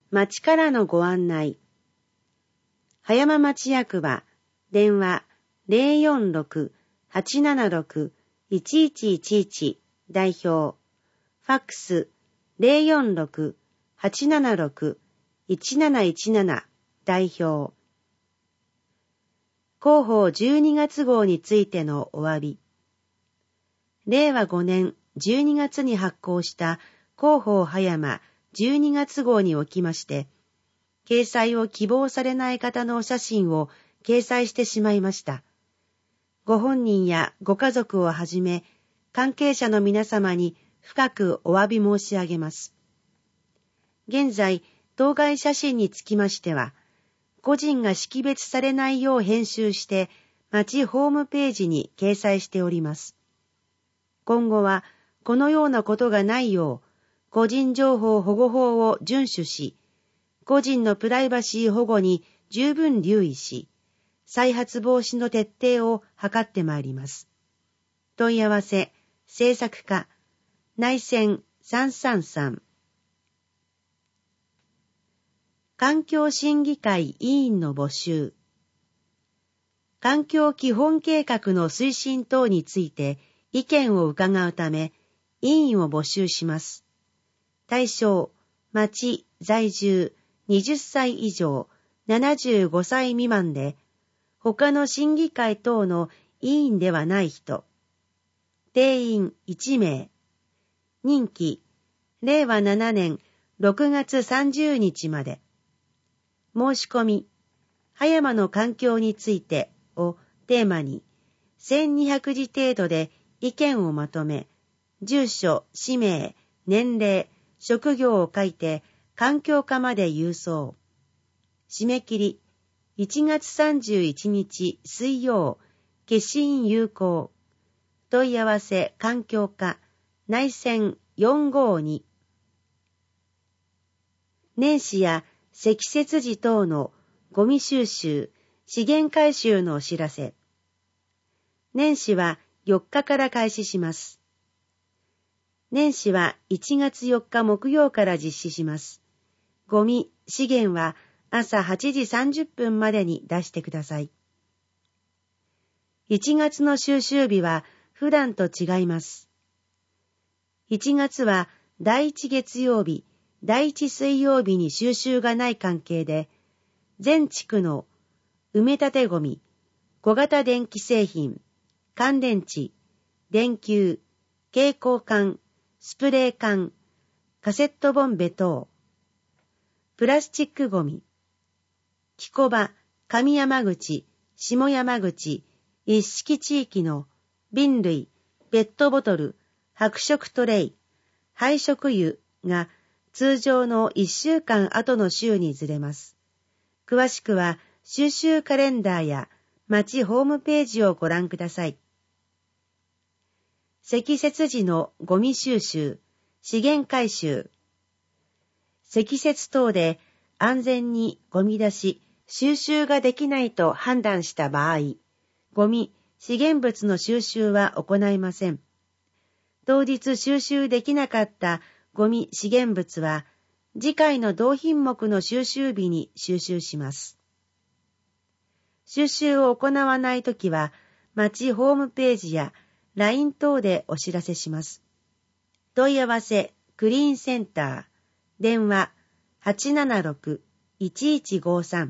町からのご案内。葉山町役場、電話 046-876-1111 代表。ファックス 046-876-1717 代表。広報12月号についてのお詫び。令和5年12月に発行した広報葉山12月号におきまして、掲載を希望されない方のお写真を掲載してしまいました。ご本人やご家族をはじめ、関係者の皆様に深くお詫び申し上げます。現在、当該写真につきましては、個人が識別されないよう編集して、町ホームページに掲載しております。今後は、このようなことがないよう、個人情報保護法を遵守し、個人のプライバシー保護に十分留意し、再発防止の徹底を図ってまいります。問い合わせ、制作課、内線333。環境審議会委員の募集。環境基本計画の推進等について意見を伺うため、委員を募集します。対象、町在住20歳以上75歳未満で、他の審議会等の委員ではない人。定員1名。任期、令和7年6月30日まで。申し込み、葉山の環境についてをテーマに、1200字程度で意見をまとめ、住所、氏名、年齢、職業を書いて環境課まで郵送。締め切り、1月31日水曜、消印有効。問い合わせ環境課、内線452。年始や積雪時等のゴミ収集、資源回収のお知らせ。年始は4日から開始します。年始は1月4日木曜から実施します。ゴミ、資源は朝8時30分までに出してください。1月の収集日は普段と違います。1月は第1月曜日、第1水曜日に収集がない関係で、全地区の埋め立てゴミ、小型電気製品、乾電池、電球、蛍光管、スプレー缶、カセットボンベ等、プラスチックゴミ、木古場、上山口、下山口、一色地域の瓶類、ペットボトル、白色トレイ、配色油が通常の1週間後の週にずれます。詳しくは収集カレンダーや町ホームページをご覧ください。積雪時のゴミ収集、資源回収。積雪等で安全にゴミ出し、収集ができないと判断した場合、ゴミ、資源物の収集は行いません。当日収集できなかったゴミ資源物は、次回の同品目の収集日に収集します。収集を行わないときは、町ホームページや LINE 等でお知らせします。問い合わせ、クリーンセンター、電話 876-1153。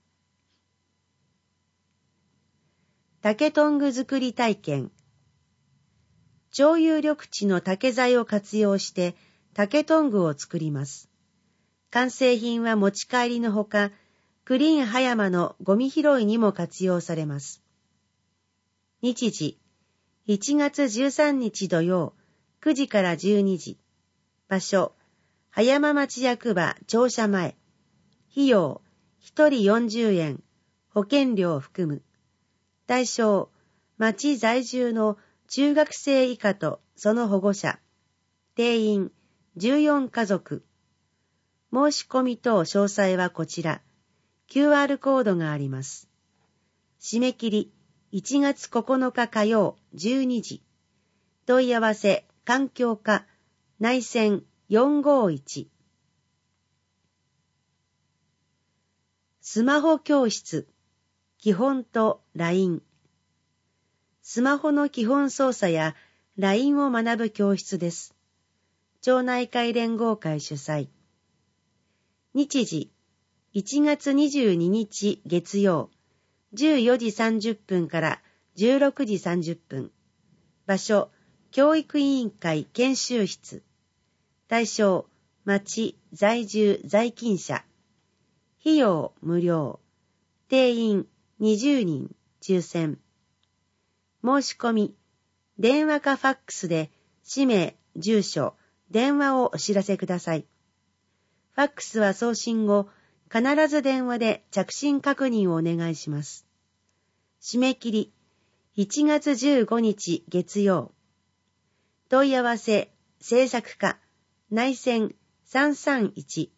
竹トング作り体験。超有力地の竹材を活用して竹トングを作ります。完成品は持ち帰りのほか、クリーン葉山のゴミ拾いにも活用されます。日時、1月13日土曜、9時から12時。場所、葉山町役場庁舎前。費用、1人40円、保険料含む。対象、町在住の中学生以下とその保護者。定員、14家族。申し込み等詳細はこちら。QR コードがあります。締め切り、1月9日火曜12時。問い合わせ、環境課、内線451。 スマホ教室、基本と LINE。スマホの基本操作や LINE を学ぶ教室です。町内会連合会主催。日時、1月22日月曜、14時30分から16時30分。場所、教育委員会研修室。対象、町、在住、在勤者。費用、無料。定員、20人、抽選。申し込み、電話かファックスで、氏名、住所、電話をお知らせください。ファックスは送信後、必ず電話で着信確認をお願いします。締め切り、1月15日月曜。問い合わせ、制作課、内線331。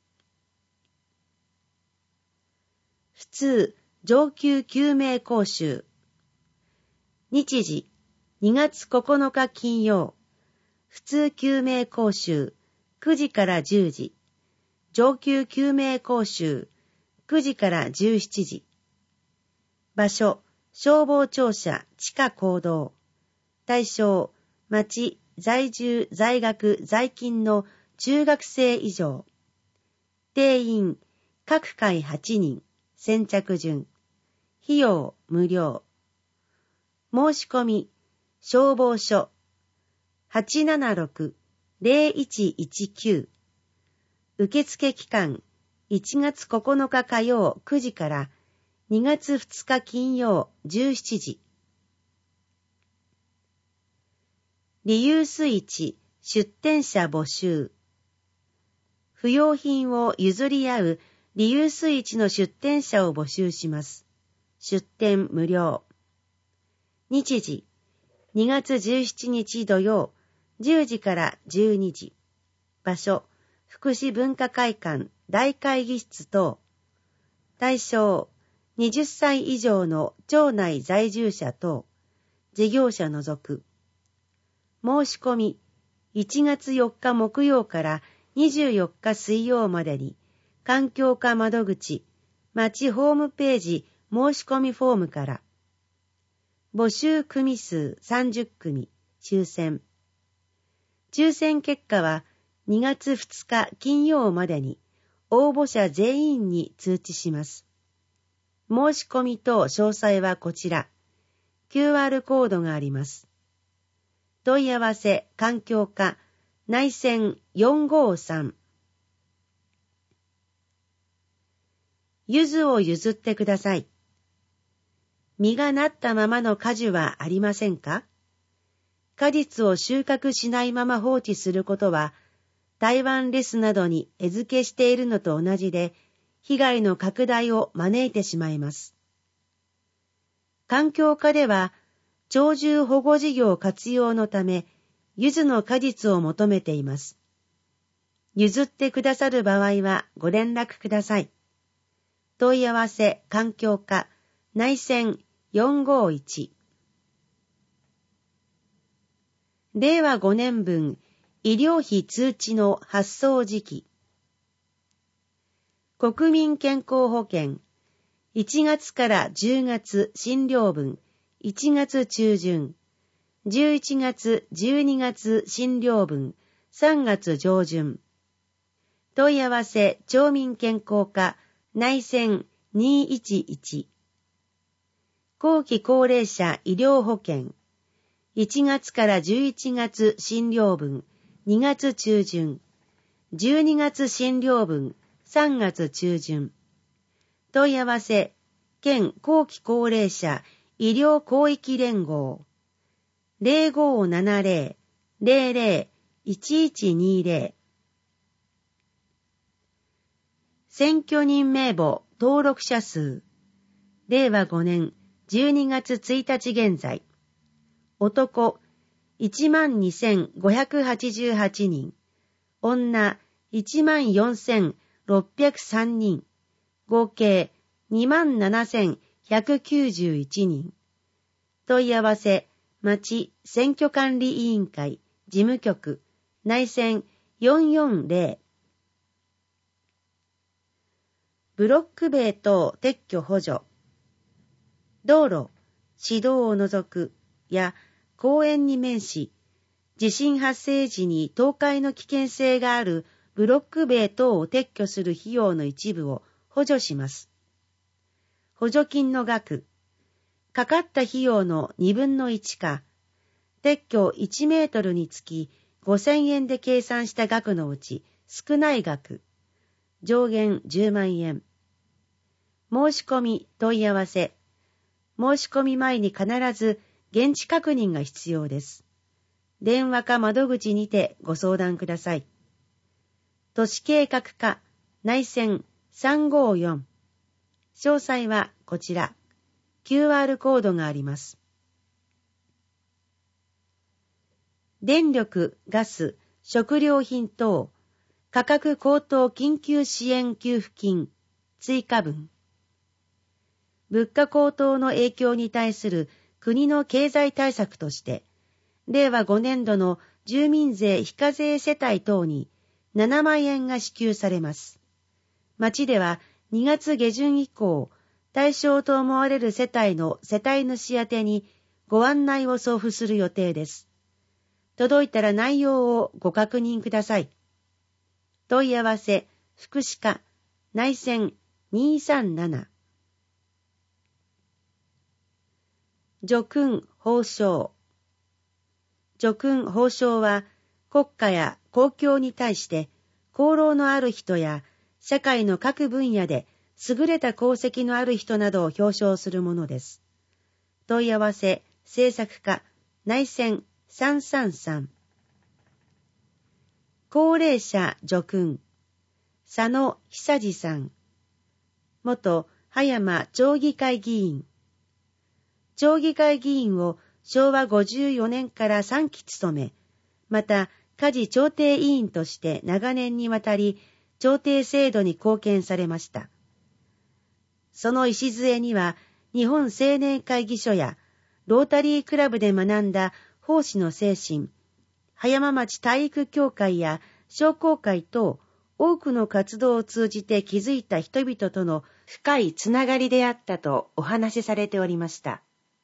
普通、上級救命講習。日時、2月9日金曜。普通救命講習、9時から10時。上級救命講習、9時から17時。場所、消防庁舎地下講堂。対象、町、在住、在学、在勤の中学生以上。定員、各回8人。先着順。費用、無料。申し込み、消防署。876-0119。受付期間、1月9日火曜9時から2月2日金曜17時。リユース市出店者募集。不用品を譲り合うリユース市の出店者を募集します。出店無料。日時、2月17日土曜、10時から12時。場所、福祉文化会館大会議室等。対象、20歳以上の町内在住者等、事業者除く。申し込み、1月4日木曜から24日水曜までに、環境課窓口、町ホームページ申し込みフォームから。募集組数30組、抽選。抽選結果は2月2日金曜までに応募者全員に通知します。申し込みと詳細はこちら。QR コードがあります。問い合わせ環境課内線453。柚子を譲ってください。実がなったままの果樹はありませんか？果実を収穫しないまま放置することは、台湾レスなどに餌付けしているのと同じで、被害の拡大を招いてしまいます。環境課では、鳥獣保護事業活用のため、柚子の果実を求めています。譲ってくださる場合はご連絡ください。問い合わせ環境課内線451。令和5年分医療費通知の発送時期。国民健康保険1月から10月診療分1月中旬、11月12月診療分3月上旬。問い合わせ町民健康課内線211。後期高齢者医療保険1月から11月診療分2月中旬、12月診療分3月中旬。問い合わせ県後期高齢者医療広域連合 0570-00-1120。選挙人名簿登録者数令和5年12月1日現在、男 12,588 人、女 14,603 人、合計 27,191 人。問い合わせ、町選挙管理委員会事務局内線440。 ブロック塀等撤去補助、道路、市道を除くや公園に面し、地震発生時に倒壊の危険性があるブロック塀等を撤去する費用の一部を補助します。補助金の額、かかった費用の2分の1か、撤去1メートルにつき5000円で計算した額のうち少ない額、上限10万円。申し込み問い合わせ。申し込み前に必ず現地確認が必要です。電話か窓口にてご相談ください。都市計画課内線354。詳細はこちら。QR コードがあります。電力、ガス、食料品等、価格高騰緊急支援給付金、追加分。物価高騰の影響に対する国の経済対策として、令和5年度の住民税非課税世帯等に7万円が支給されます。町では2月下旬以降、対象と思われる世帯の世帯主宛てにご案内を送付する予定です。届いたら内容をご確認ください。問い合わせ、福祉課、内線237。叙勲褒章。叙勲褒章は国家や公共に対して功労のある人や社会の各分野で優れた功績のある人などを表彰するものです。問い合わせ、制作課、内線333。高齢者叙勲。佐野久次さん。元葉山町議会議員。町議会議員を昭和54年から3期務め、また家事調停委員として長年にわたり調停制度に貢献されました。その礎には日本青年会議所やロータリークラブで学んだ奉仕の精神、葉山町体育協会や商工会等多くの活動を通じて築いた人々との深いつながりであったとお話しされておりました。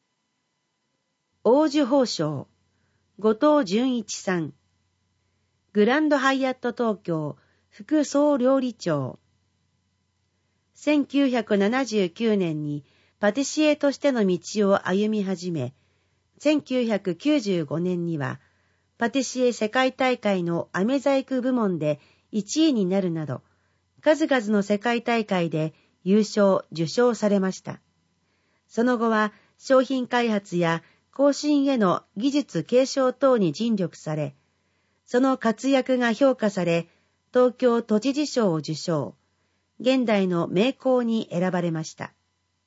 王寿褒章、後藤純一さん。グランドハイアット東京副総料理長。1979年にパティシエとしての道を歩み始め、1995年にはパティシエ世界大会の飴細工部門で1位になるなど、数々の世界大会で優勝・受賞されました。その後は商品開発や後進への技術継承等に尽力され、その活躍が評価され、東京都知事賞を受賞、現代の名工に選ばれました。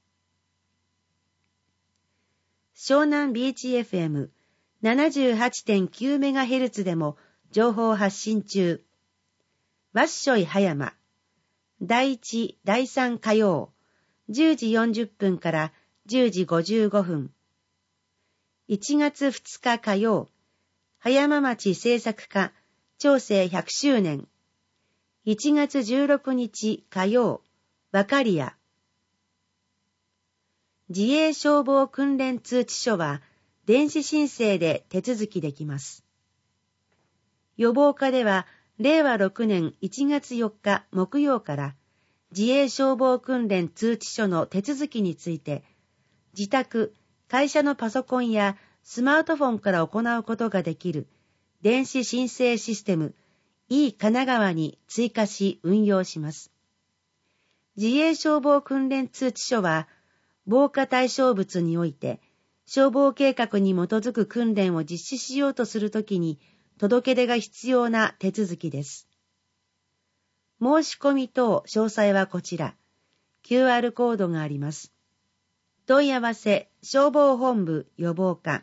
湘南ビーチ FM78.9MHz でも情報発信中。わっしょい葉山。第1、第3火曜、10時40分から10時55分。1月2日火曜、葉山町制作課長生100周年。1月16日火曜、わかりや。自衛消防訓練通知書は電子申請で手続きできます。予防課では令和6年1月4日木曜から自衛消防訓練通知書の手続きについて自宅、会社のパソコンやスマートフォンから行うことができる電子申請システム e 神奈川に追加し運用します。自衛消防訓練通知書は防火対象物において消防計画に基づく訓練を実施しようとするときに届け出が必要な手続きです。申し込み等詳細はこちら。QR コードがあります。問い合わせ消防本部予防課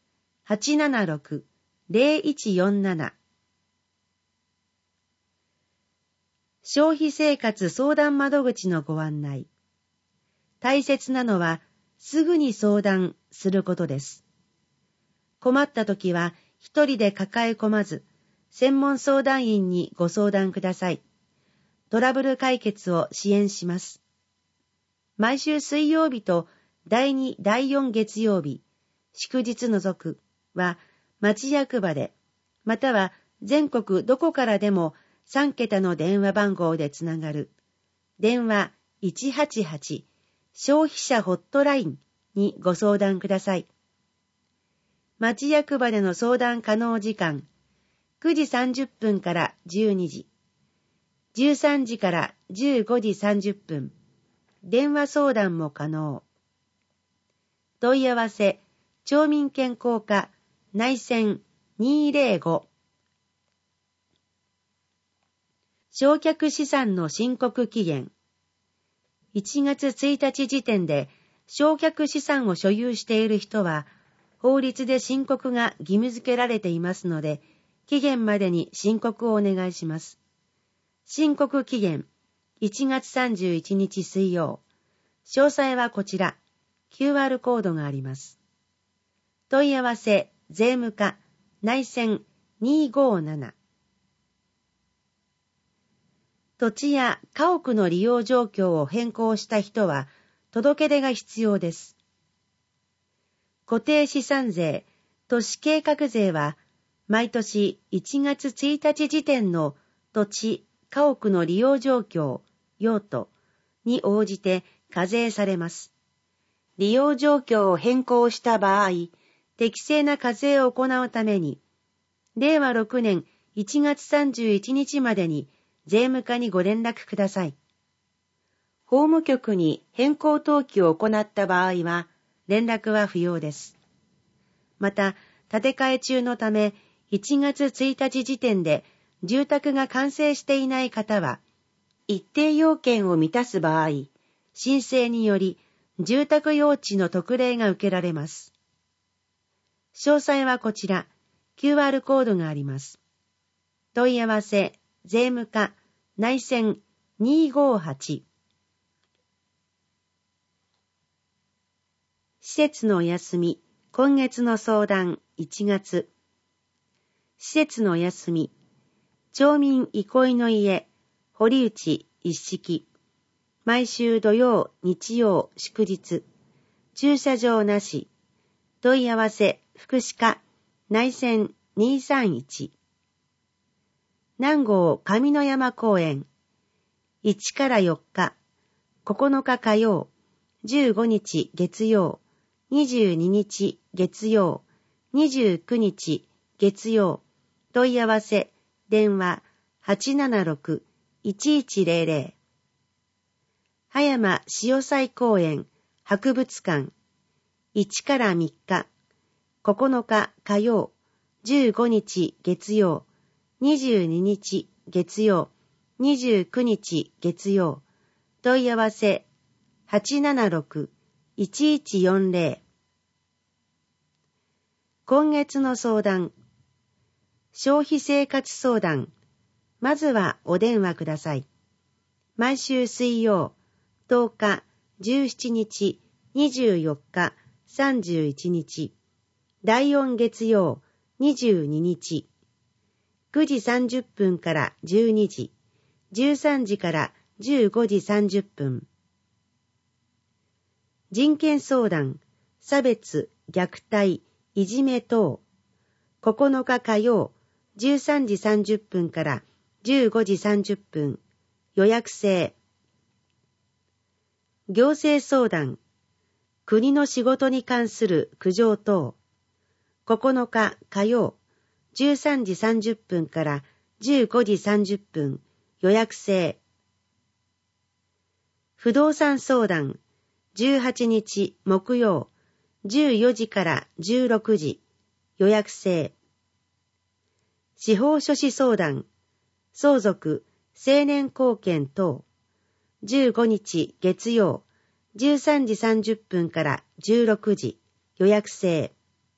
876-0147 消費生活相談窓口のご案内。大切なのはすぐに相談することです。困ったときは一人で抱え込まず、専門相談員にご相談ください。 トラブル解決を支援します。毎週水曜日と第2、第4月曜日、祝日除くは町役場で、または全国どこからでも3桁の電話番号でつながる電話188消費者ホットラインにご相談ください。町役場での相談可能時間、9時30分から12時、13時から15時30分、電話相談も可能。問い合わせ、町民健康課内線205。償却資産の申告期限。1月1日時点で償却資産を所有している人は、法律で申告が義務付けられていますので、期限までに申告をお願いします。申告期限、1月31日水曜。詳細はこちら、QR コードがあります。問い合わせ、税務課、内線257。土地や家屋の利用状況を変更した人は、届け出が必要です。固定資産税、都市計画税は、毎年1月1日時点の土地、家屋の利用状況、用途に応じて課税されます。利用状況を変更した場合、適正な課税を行うために、令和6年1月31日までに税務課にご連絡ください。法務局に変更登記を行った場合は、連絡は不要です。また、建て替え中のため、1月1日時点で住宅が完成していない方は、一定要件を満たす場合、申請により住宅用地の特例が受けられます。詳細はこちら、QR コードがあります。問い合わせ、税務課、内線258。施設のお休み、今月の相談1月。施設のお休み、町民憩いの家、堀内一式。毎週土曜、日曜、祝日。駐車場なし。問い合わせ、福祉課、内線231。南郷上野山公園。1から4日、9日火曜、15日月曜、22日月曜、29日月曜。問い合わせ、電話 876-1100。葉山潮祭公園博物館。1から3日、9日火曜、15日月曜、22日月曜、29日月曜。問い合わせ 876-1140。今月の相談。消費生活相談。まずはお電話ください。毎週水曜、10日、17日、24日、31日。第4月曜、22日。9時30分から12時。13時から15時30分。人権相談、差別、虐待、いじめ等。9日火曜、13時30分から15時30分。予約制。行政相談、国の仕事に関する苦情等。9日火曜、13時30分から15時30分。予約制。不動産相談、18日木曜、14時から16時。予約制。司法書士相談、相続、成年後見等。15日月曜、13時30分から16時。予約制。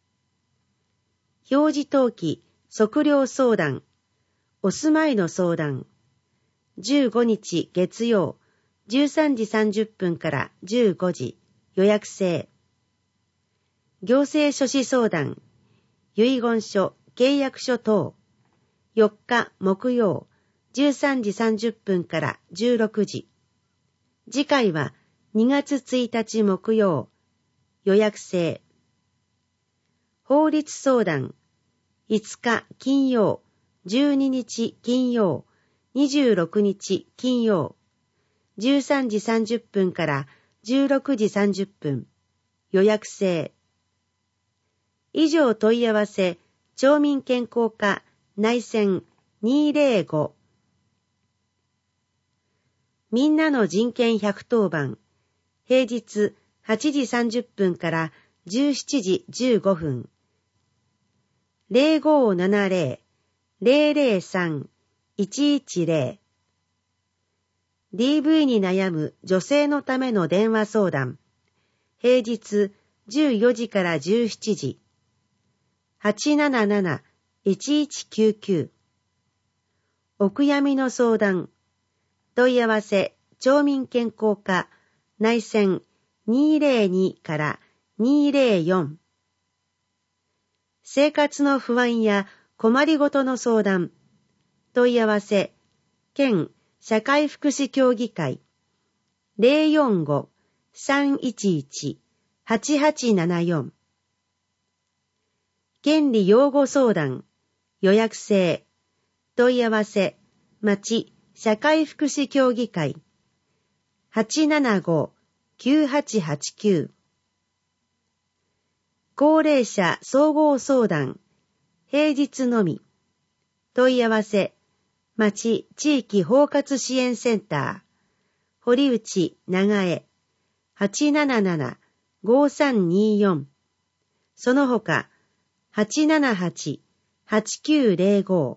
表示登記、測量相談、お住まいの相談。15日月曜、13時30分から15時。予約制。行政書士相談、遺言書、契約書等。4日木曜、 13時30分から16時。次回は2月1日木曜。予約制。法律相談。5日金曜、12日金曜、26日金曜。13時30分から16時30分。予約制。以上問い合わせ、町民健康課内線205。みんなの人権110番。平日8時30分から17時15分。0570-003-110。DV に悩む女性のための電話相談。平日14時から17時。877-1199。お悔やみの相談。問い合わせ、町民健康課、内線202から204。生活の不安や困りごとの相談。問い合わせ、県社会福祉協議会、045-311-8874。権利擁護相談。予約制。問い合わせ、町社会福祉協議会 875-9889。 高齢者総合相談。平日のみ。問い合わせ、町地域包括支援センター堀内長江 877-5324。 その他 878-8905。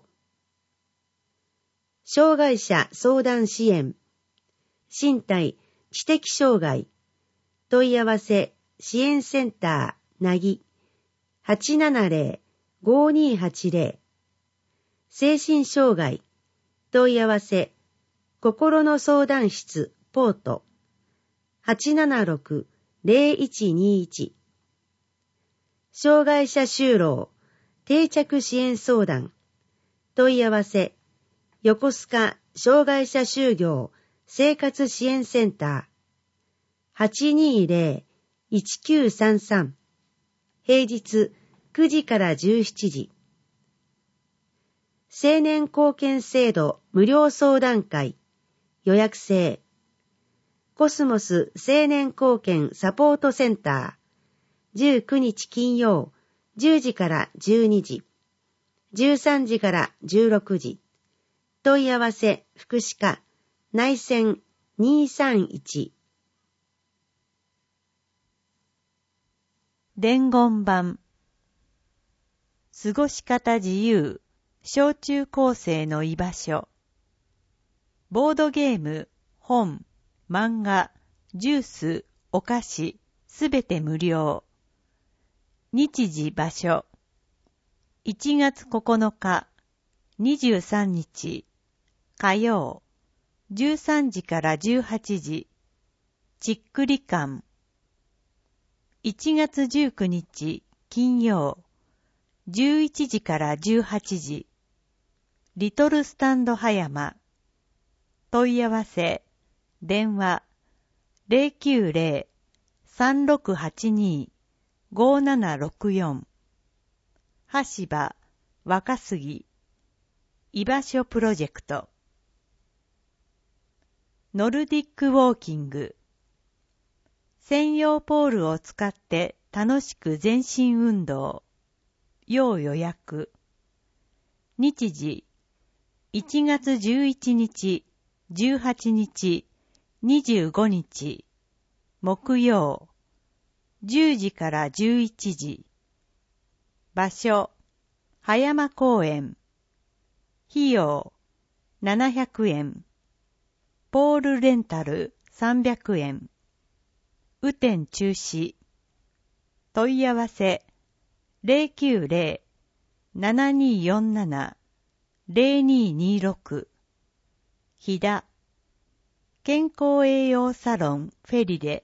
障害者相談支援。身体知的障害。問い合わせ支援センターなぎ 870-5280。 精神障害。問い合わせ心の相談室ポート 876-0121。 障害者就労定着支援相談。問い合わせ横須賀障害者就業生活支援センター 820-1933。 平日9時から17時。青年貢献制度無料相談会。予約制。コスモス青年貢献サポートセンター19日金曜10時から12時。13時から16時。問い合わせ福祉課内線231。 伝言版。過ごし方自由小中高生の居場所。ボードゲーム、本、漫画、ジュース、お菓子、すべて無料。日時場所。1月9日、23日、火曜、13時から18時、ちっくり館。1月19日、金曜、11時から18時、リトルスタンド葉山。問い合わせ、電話、090-3682-5764。羽柴、若杉。居場所プロジェクト。ノルディックウォーキング。専用ポールを使って楽しく全身運動。要予約。日時、1月11日、18日、25日、木曜、10時から11時。場所、葉山公園。費用、700円。ポールレンタル、300円。雨天中止。問い合わせ、090-7247-0226。飛騨。健康栄養サロンフェリレ。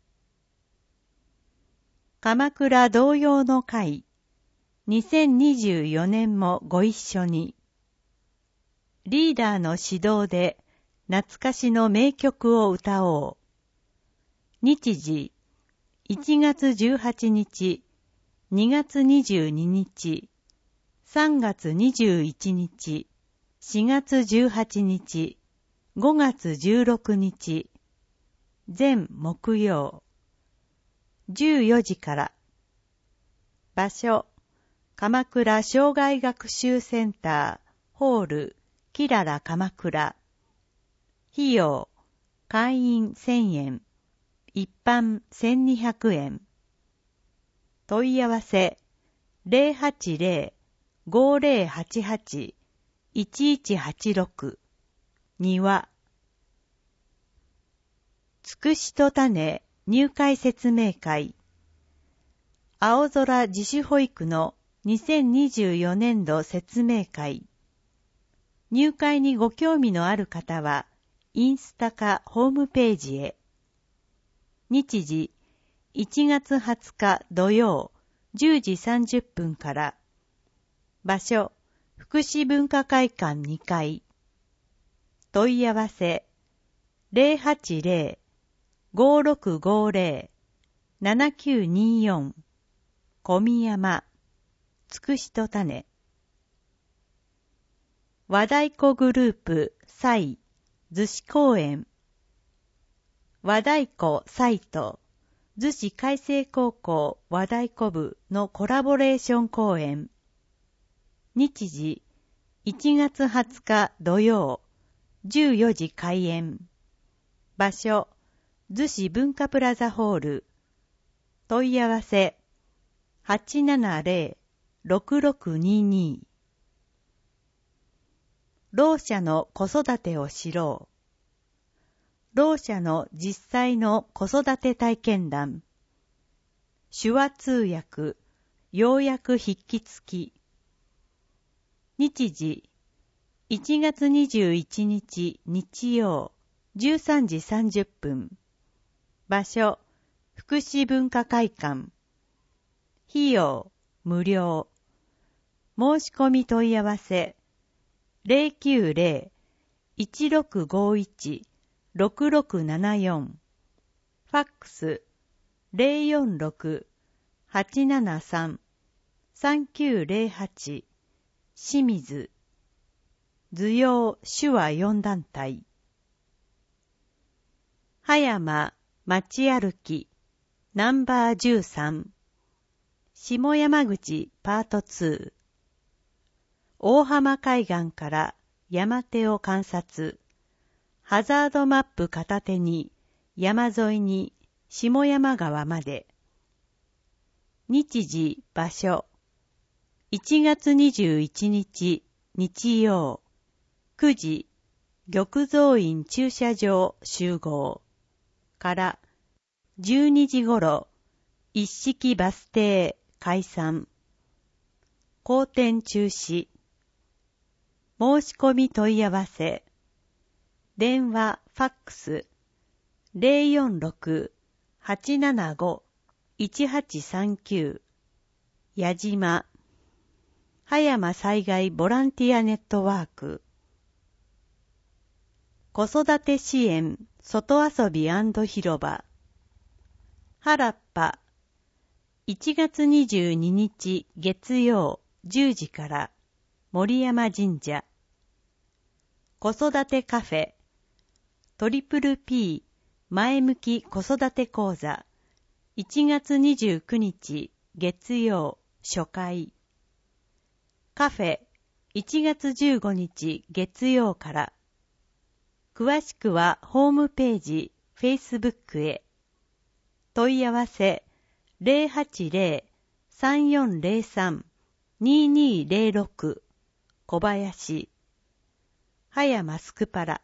鎌倉童謡の会。2024年もご一緒に。 リーダーの指導で懐かしの名曲を歌おう。日時、1月18日、2月22日、3月21日、4月18日、5月16日、全木曜、14時から。場所、鎌倉障害学習センター、ホール、キララ鎌倉。費用、会員1000円、一般1200円。問い合わせ、080-5088-1186。庭。つくしと種入会説明会。青空自主保育の2024年度説明会。入会にご興味のある方は、インスタかホームページへ。日時、1月20日土曜、10時30分から。場所、福祉文化会館2階。問い合わせ、080-5650-7924。小宮山、つくしと種。和太鼓グループ、彩、逗子公演。和太鼓彩と、逗子海星高校和太鼓部のコラボレーション公演。日時、1月20日土曜、14時開演。場所、逗子文化プラザホール。問い合わせ、870-6622。ろう者の子育てを知ろう。ろう者の実際の子育て体験談。手話通訳、要約筆記付き。日時、1月21日日曜、13時30分。場所、福祉文化会館。費用、無料。申し込み問い合わせ、090-1651-6674。ファックス、046-873-3908。清水。図用手話4団体。葉山街歩きナンバー13。下山口パート2。大浜海岸から山手を観察。ハザードマップ片手に山沿いに下山川まで。日時場所。1月21日日曜。9時玉造院駐車場集合。から12時ごろ一式バス停解散。後転中止。申し込み問い合わせ。電話ファックス 046-875-1839。矢島。葉山災害ボランティアネットワーク。子育て支援外遊び&広場。原っぱ。1月22日月曜10時から森山神社。子育てカフェ。トリプル P 前向き子育て講座。1月29日月曜初回。カフェ1月15日月曜から。詳しくはホームページ、Facebook へ。問い合わせ080-3403-2206。小林。葉山スクパラ。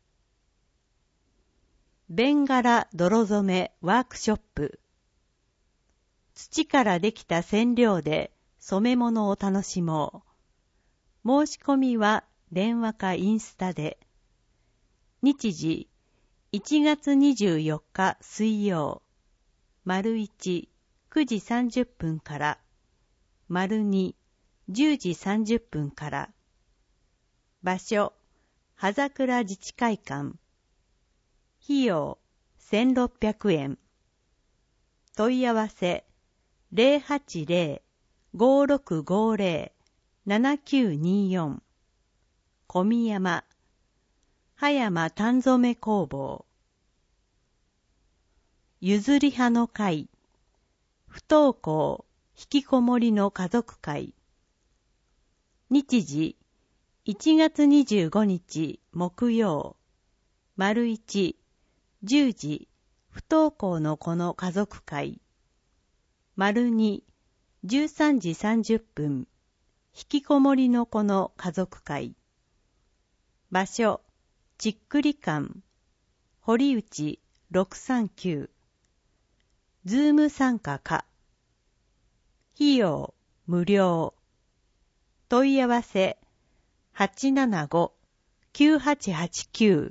ベンガラ泥染めワークショップ。土からできた染料で染め物を楽しもう。申し込みは電話かインスタで。日時、1月24日水曜。1、9時30分から。2、10時30分から。場所、 葉桜自治会館。費用1600円。問い合わせ080-5650-7924。小宮山葉山丹染工房。譲り派の会。不登校引きこもりの家族会。日時1月25日木曜。丸1、10時、不登校の子の家族会。丸2、13時30分、引きこもりの子の家族会。場所、ちっくり館、堀内639。ズーム参加か。費用、無料。問い合わせ、875-9889。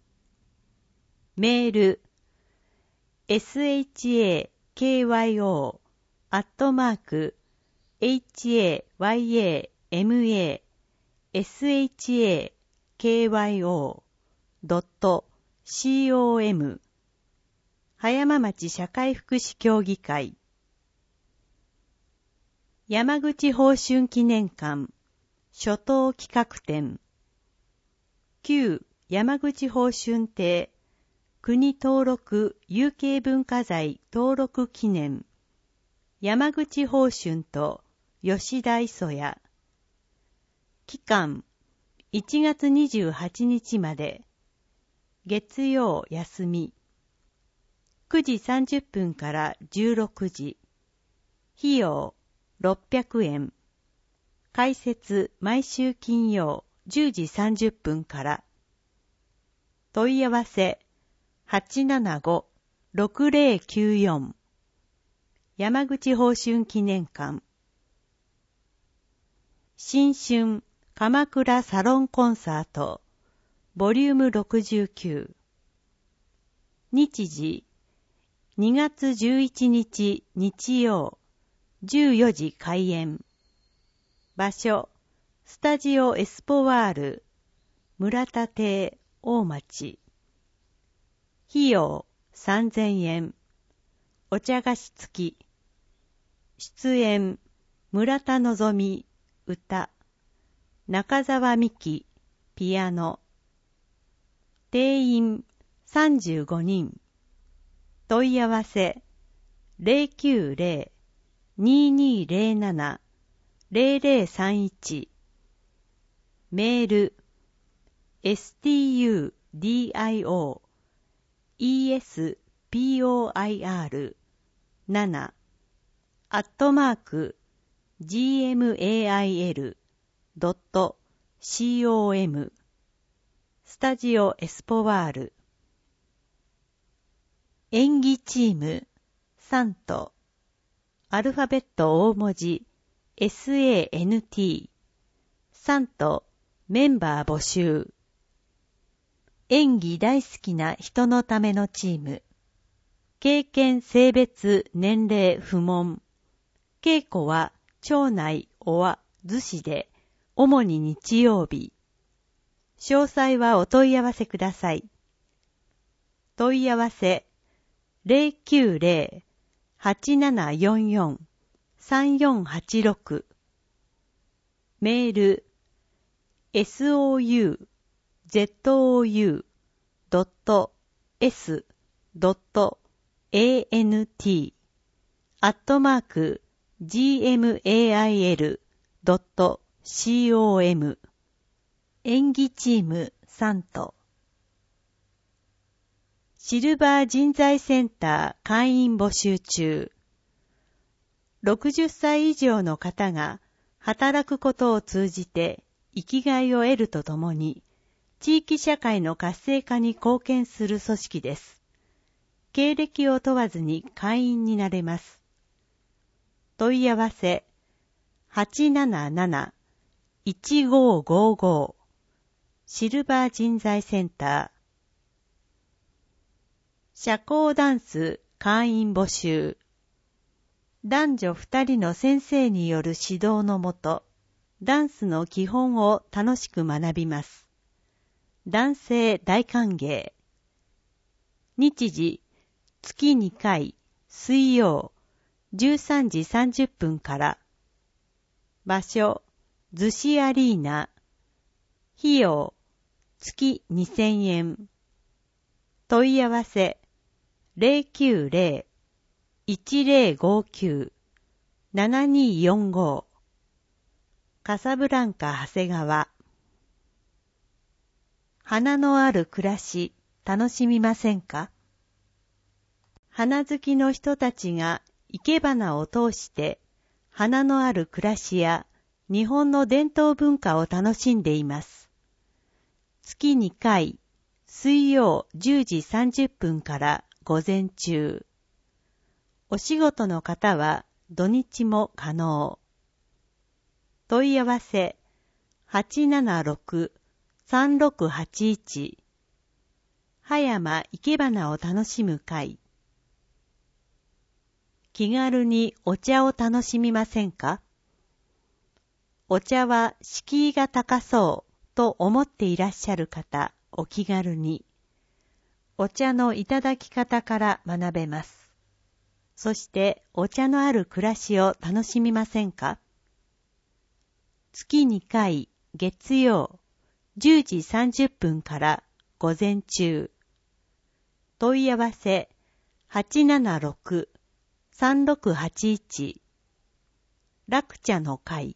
メール、hayama-shakyo.com 葉山町社会福祉協議会。山口芳春記念館初等企画展。旧山口芳春邸国登録有形文化財登録記念。山口芳春と吉田磯屋。期間1月28日まで。月曜休み。9時30分から16時。費用600円。開設毎週金曜10時30分から。問い合わせ875-6094。山口芳春記念館。新春鎌倉サロンコンサートボリューム69。日時2月11日日曜14時開演。場所スタジオエスポワール村田邸大町。費用3000円。お茶菓子付き。出演村田のぞみ歌、中澤美希ピアノ。定員35人。問い合わせ 090-2207-0031。メール studior-7@gmail.com スタジオエスポワール。演技チーム3とアルファベット大文字 SANT 3とメンバー募集。演技大好きな人のためのチーム。経験性別年齢不問。稽古は町内小和逗子で主に日曜日。詳細はお問い合わせください。問い合わせ090-8744-3486。メール souzou.s.ant@gmail.com 演技チーム3とシルバー人材センター会員募集中。60歳以上の方が働くことを通じて生きがいを得るとともに地域社会の活性化に貢献する組織です。経歴を問わずに会員になれます。問い合わせ877-1555シルバー人材センター。社交ダンス会員募集。男女2人の先生による指導のもと、ダンスの基本を楽しく学びます。 男性大歓迎。日時、月2回、水曜、13時30分から。場所、逗子アリーナ。費用、月2000円。問い合わせ、090-1059-7245。カサブランカ長谷川。花のある暮らし、楽しみませんか？花好きの人たちが生け花を通して花のある暮らしや日本の伝統文化を楽しんでいます。月2回、水曜10時30分から午前中。お仕事の方は土日も可能。問い合わせ 876-3681 葉山生け花を楽しむ会。気軽にお茶を楽しみませんか？お茶は敷居が高そうと思っていらっしゃる方、お気軽に。お茶のいただき方から学べます。そしてお茶のある暮らしを楽しみませんか？月2回月曜10時30分から午前中。問い合わせ 876-3681 楽茶の会。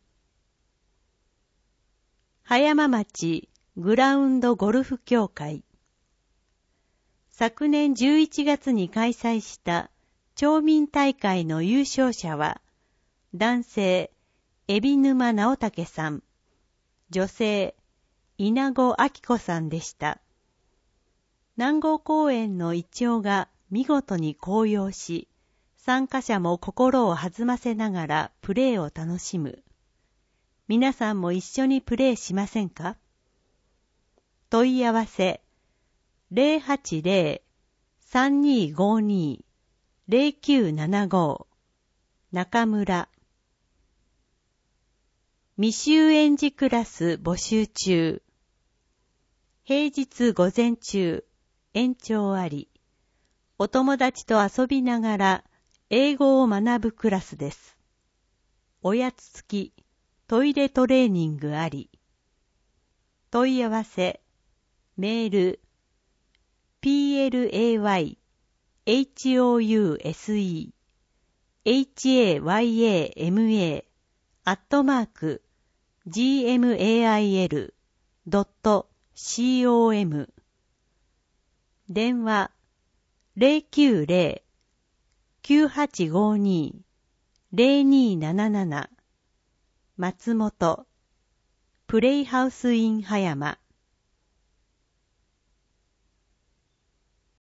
葉山町グラウンドゴルフ協会。昨年11月に開催した町民大会の優勝者は、男性、海老沼直武さん、女性、稲子明子さんでした。南郷公園のイチョウが見事に紅葉し、参加者も心を弾ませながらプレーを楽しむ。皆さんも一緒にプレーしませんか？問い合わせ 080-3252-0975 中村。未就園児クラス募集中。平日午前中、延長あり。お友達と遊びながら英語を学ぶクラスです。おやつ付き、トイレトレーニングあり。問い合わせ、メール、playhousehayama@gmail.com 電話090-9852-0277松本プレイハウスイン葉山